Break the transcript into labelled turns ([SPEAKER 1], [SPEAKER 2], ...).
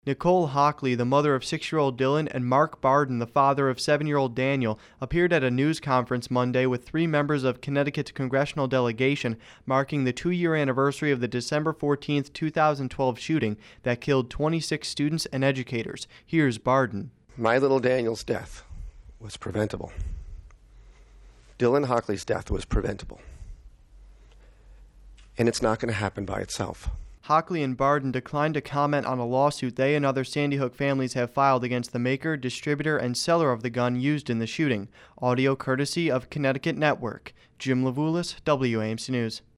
[SPEAKER 1] Nicole Hockley, the mother of 6-year-old Dylan, and Mark Barden, the father of 7-year-old Daniel, appeared at a news conference Monday with 3 members of Connecticut's congressional delegation marking the 2-year anniversary of the December 14, 2012 shooting that killed 26 students and educators. Here's Barden.
[SPEAKER 2] My little Daniel's death was preventable. Dylan Hockley's death was preventable. And it's not going to happen by itself.
[SPEAKER 1] Hockley and Barden declined to comment on a lawsuit they and other Sandy Hook families have filed against the maker, distributor, and seller of the gun used in the shooting. Audio courtesy of Connecticut Network. Jim Levulis, WAMC News.